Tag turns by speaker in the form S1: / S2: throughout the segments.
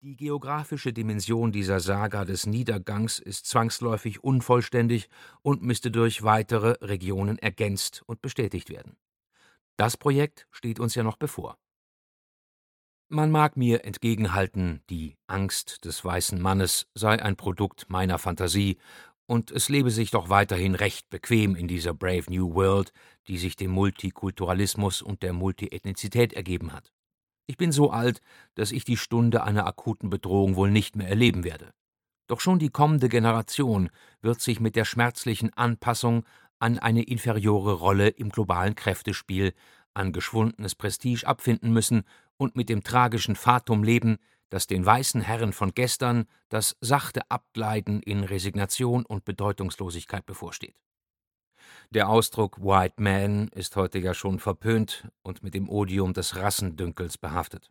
S1: Die geografische Dimension dieser Saga des Niedergangs ist zwangsläufig unvollständig und müsste durch weitere Regionen ergänzt und bestätigt werden. Das Projekt steht uns ja noch bevor. Man mag mir entgegenhalten, die Angst des weißen Mannes sei ein Produkt meiner Fantasie, und es lebe sich doch weiterhin recht bequem in dieser Brave New World, die sich dem Multikulturalismus und der Multiethnizität ergeben hat. Ich bin so alt, dass ich die Stunde einer akuten Bedrohung wohl nicht mehr erleben werde. Doch schon die kommende Generation wird sich mit der schmerzlichen Anpassung an eine inferiore Rolle im globalen Kräftespiel, an geschwundenes Prestige abfinden müssen und mit dem tragischen Fatum leben, das den weißen Herren von gestern das sachte Abgleiten in Resignation und Bedeutungslosigkeit bevorsteht. Der Ausdruck White Man ist heute ja schon verpönt und mit dem Odium des Rassendünkels behaftet.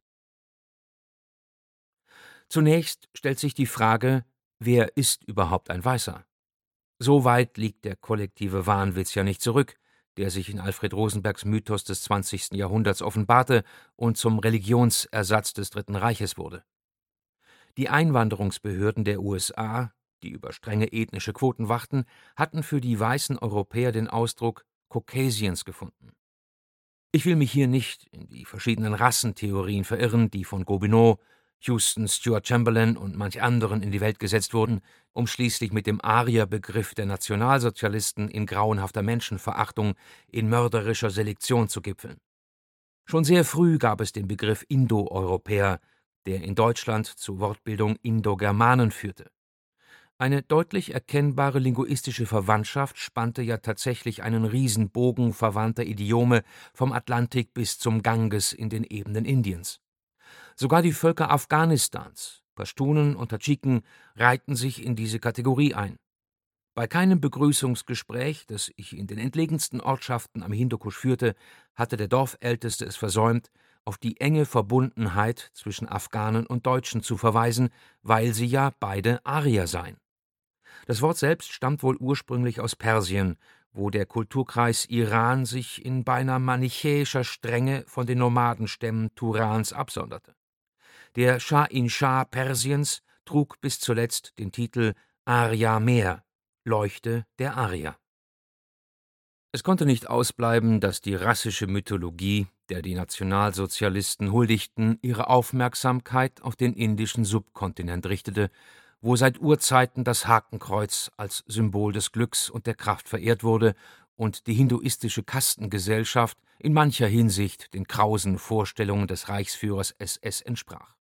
S1: Zunächst stellt sich die Frage, wer ist überhaupt ein Weißer? So weit liegt der kollektive Wahnwitz ja nicht zurück, der sich in Alfred Rosenbergs Mythos des 20. Jahrhunderts offenbarte und zum Religionsersatz des Dritten Reiches wurde. Die Einwanderungsbehörden der USA, die über strenge ethnische Quoten wachten, hatten für die weißen Europäer den Ausdruck Caucasians gefunden. Ich will mich hier nicht in die verschiedenen Rassentheorien verirren, die von Gobineau, Houston Stuart Chamberlain und manch anderen in die Welt gesetzt wurden, um schließlich mit dem Arierbegriff der Nationalsozialisten in grauenhafter Menschenverachtung, in mörderischer Selektion zu gipfeln. Schon sehr früh gab es den Begriff Indoeuropäer, der in Deutschland zur Wortbildung Indogermanen führte. Eine deutlich erkennbare linguistische Verwandtschaft spannte ja tatsächlich einen Riesenbogen verwandter Idiome vom Atlantik bis zum Ganges in den Ebenen Indiens. Sogar die Völker Afghanistans, Pashtunen und Tadschiken, reihten sich in diese Kategorie ein. Bei keinem Begrüßungsgespräch, das ich in den entlegensten Ortschaften am Hindukusch führte, hatte der Dorfälteste es versäumt, auf die enge Verbundenheit zwischen Afghanen und Deutschen zu verweisen, weil sie ja beide Arier seien. Das Wort selbst stammt wohl ursprünglich aus Persien, wo der Kulturkreis Iran sich in beinahe manichäischer Strenge von den Nomadenstämmen Turans absonderte. Der Schah-in-Schah Persiens trug bis zuletzt den Titel Arya Meer, Leuchte der Arier. Es konnte nicht ausbleiben, dass die rassische Mythologie, der die Nationalsozialisten huldigten, ihre Aufmerksamkeit auf den indischen Subkontinent richtete, wo seit Urzeiten das Hakenkreuz als Symbol des Glücks und der Kraft verehrt wurde und die hinduistische Kastengesellschaft in mancher Hinsicht den krausen Vorstellungen des Reichsführers SS entsprach.